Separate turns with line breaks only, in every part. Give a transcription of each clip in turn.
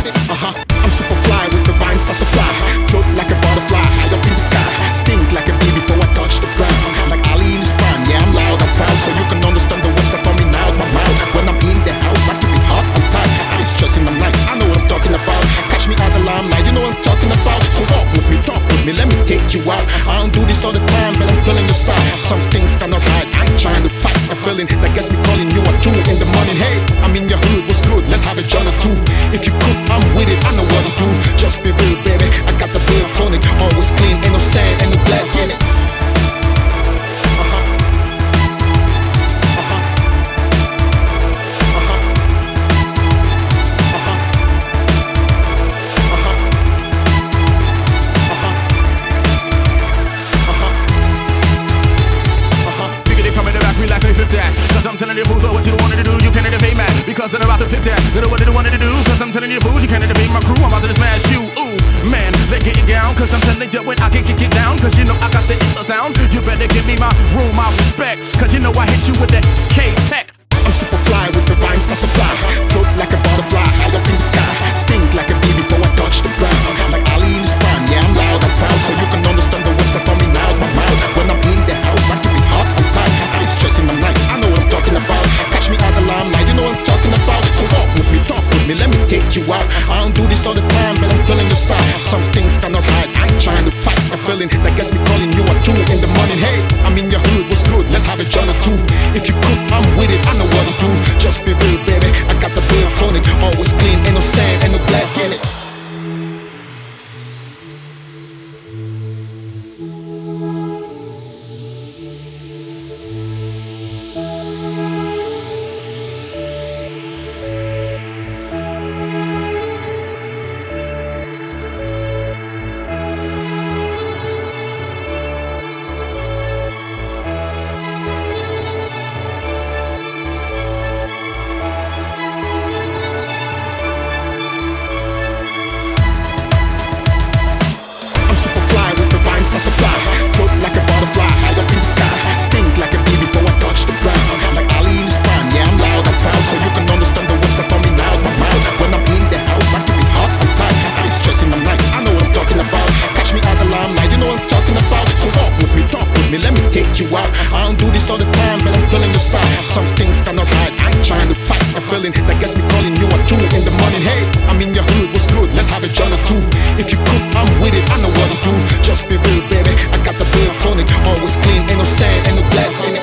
I'm super fly with the rhymes I supply. Float like a butterfly high up in the sky. Stink like a bee before I touch the ground. Like Ali in his prime, yeah, I'm loud, I'm proud. So you can understand the words that coming out my mouth. When I'm in the house, I keep it hot and tight. Ice stressing my nice, I know what I'm talking about. Catch me out the limelight, you know what I'm talking about. So walk with me, talk with me, let me take you out. I don't do this all the time, but I'm feeling the style. Some things cannot hide, I'm trying to fight a feeling that gets me calling you at 2 in the morning. Hey, I'm in your hood, what's good? Let's have a journey too. If you cook, I'm with it, I know what to do. Just be real, baby, I got the bill chronic. Always clean, ain't no sand, ain't no glass in it.
Cause I'm telling you fools what you wanted to do, you can't debate man. Because I'm about to fit that, you know what they wanted to do. Cause I'm telling you fools, you can't debate my crew, I'm about to smash you. Ooh, man, they get it down. Cause I'm telling you when I can kick it down. Cause you know I got the sound. You better give me my room, my respects. Cause you know I hit you with that K-Tech.
I'm super fly with the rhymes I supply. Float like a butterfly high up in the sky. Stink like a bee before I touch the ground. Like Ali in his prime, yeah, I'm loud, I'm proud. So you can understand the words that coming out my mouth. When I'm in the house, I keep it hot and tight. Ice stressing my nice, I know what I'm talking about. Catch me out the limelight, you know what I'm talking about. So walk with me, talk with me, let me take you out. I don't do this all the time, but I'm feeling the style. Some things cannot hide, I'm trying to fight a feeling that gets me calling you at 2 in the morning. Hey, I'm in your hood, what's good? Let's have a journey too. If you cook, I'm with it, I know what to do. Just be real, baby, I got the bill chronic. Always clean, ain't no sand, ain't no glass in it. I supply. Float like a butterfly high up in the sky. Stink like a bee before I touch the ground. Like Ali in his prime, yeah, I'm loud, I'm proud. So you can understand the words that coming out my mouth. When I'm in the house, I keep it hot and tight. Ice stressing my nice, I know what I'm talking about. Catch me out the limelight, you know what I'm talking about. So walk with me, talk with me, let me take you out. I don't do this all the time, but I'm feeling the style. Some things cannot hide, I'm trying to fight a feeling that gets me calling you at 2 in the morning. Hey, I'm in your hood, what's good? Let's have a journey too. If you cook, I'm with it, I know what to do. Just be real, baby, I got the bill chronic. Always clean, ain't no sand, ain't no glass in it.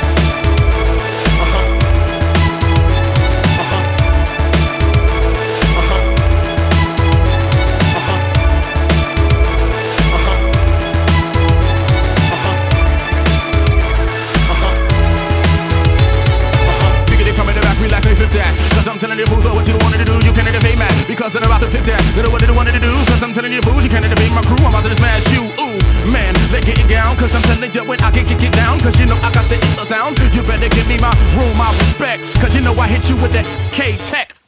Cause I'm telling you fools what you wanted to do, you can't debate man. Because I'm about to fit that, you know what they wanted to do. Cause I'm telling you fools, you can't debate my crew, I'm about to smash you. Ooh, man, they get it down. Cause I'm telling you when I can kick it down. Cause you know I got the sound. You better give me my room, my respects. Cause you know I hit you with that K-Tech.